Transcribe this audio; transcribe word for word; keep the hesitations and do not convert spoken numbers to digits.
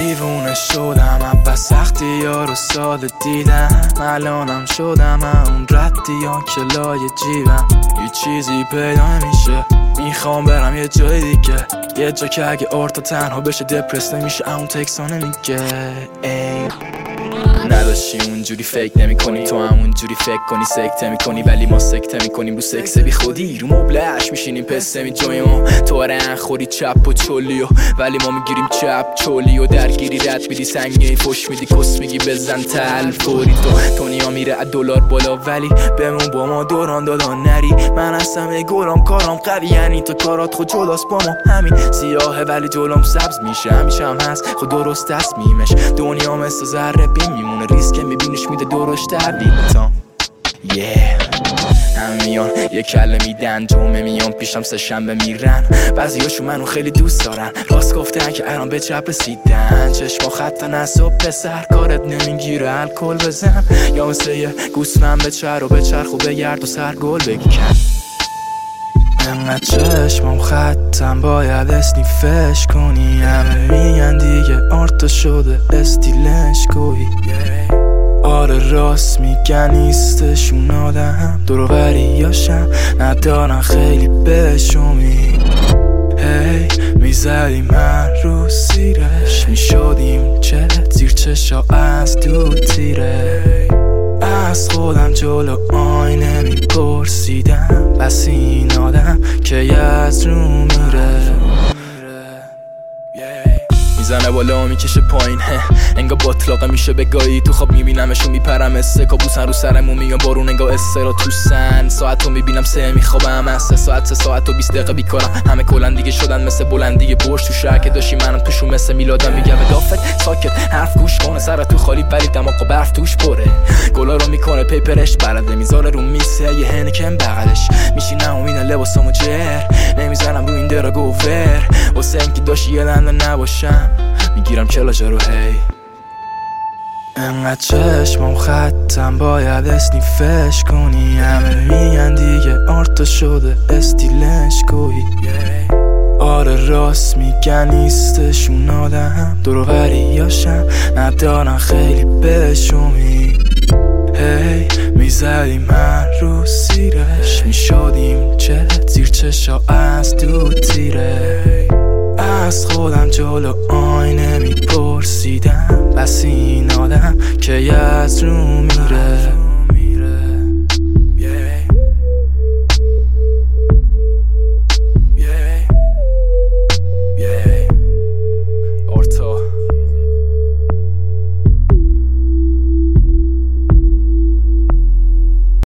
دیوونه شدم بس سختی ها رو سال دیدم الانم شدم اون ردی ها که لای جیبم یه چیزی پیدا میشه میخوام برم یه جای دیگه یه جا که اگه ارتا تنها بشه دپرس نمیشه اون تکسانه میگه ای نداشتی اونجوری فکر نمی کنی تو همونجوری فکر کنی سکته میکنی ولی ما سکته میکنیم رو سکس بی خودی رو مبلش میشینیم پسته می جویمو تو اره خوری چپ و چولیو ولی ما میگیریم چپ چولیو درگیری رد بیدی سنگینی فش میدی کس میگی بزن تل فوری تو تونیا میره از دلار بالا ولی بمون با ما دوران دادان نری من هستم گلام کارام قوی یعنی تو کارات خود جلاست با ما همین سیاهه ولی جلوم سبز میشه همیشه هم هست خود درست تصمیمش دنیا مثل ذره بین میمونه ریسک میبینیش میده درشت تبلیتام yeah. هم میان یه کله میدن جمعه میان پیشم سه شنبه میرن بعضیاشو منو خیلی دوست دارن راست گفتن که الان به چپ رسیدن چشما خط نصب پسر کارت نمیگیره الکل بزن یا مثل یه گوسفند بچر و بچرخ و بگرد و سر گل بکن انقدر چشمم خطم باید اسنیفش کنی همه میگن دیگه آرتا شده استیلش کوی آره راست میگن نیستشون آدم دوروبریاشم ندارن خیلی بهشومی هی میزدیم هر روز سیرش میشدیم چه زیر چشا از دو تیره از خودم جلو آینه میپرسیدم بس این آدم که از رو میره میزنه بالا میکشه پایین انگا باطلاقه میشه بگایی تو خواب میبینمشون میپرم اسه کابوسن رو سرمون میگم بارون انگا استرا توسن ساعتو میبینم سه میخوابم از سه ساعت سه ساعت و بیست دقیقه بیکارم همه کلن دیگه شدن مثل بلندی برش تو شهر که داشتی منم توشون مثل میلادم میگم دافت ساکت حرف گوش کنه سر تو خالی ولی دماغ و برف توش پره گلا رو میکنه پیپرش برده میذاره رو میسه یه هنکن بغلش میشینم و میدن لباسامو جر نمیزنم رو این درا گوور واسه اینکه داشتی یه لنده نباشم میگیرم کلاجا رو هی انقدر چشمم خطم باید اسنیفش کنی همه میگن دیگه آرتا شده استیلش کوی آره راست میگن نیستشون آدم دوروبریاشم ندارن خیلی بهشومی هی میزدیم هر روز سیرش میشدیم چه زیر چشا از دو تیره از خودم جلو آینه میپرسیدم بس این آدم که از رو میره